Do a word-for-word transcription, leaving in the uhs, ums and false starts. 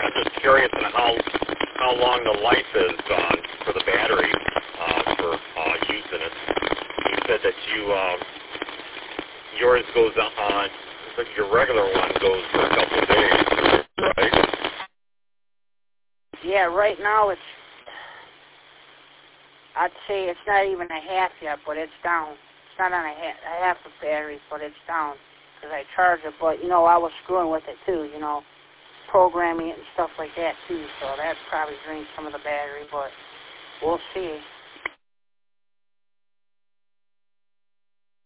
I'm just curious on how how long the life is on for the battery uh, for uh, using it. You said that you um, yours goes on, but your regular one goes for a couple of days, right? Yeah, right now it's, I'd say it's not even a half yet, but it's down. It's not on a half, a half of battery, but it's down because I charge it. But, you know, I was screwing with it too, you know, programming it and stuff like that too, so that probably drains some of the battery, but we'll see.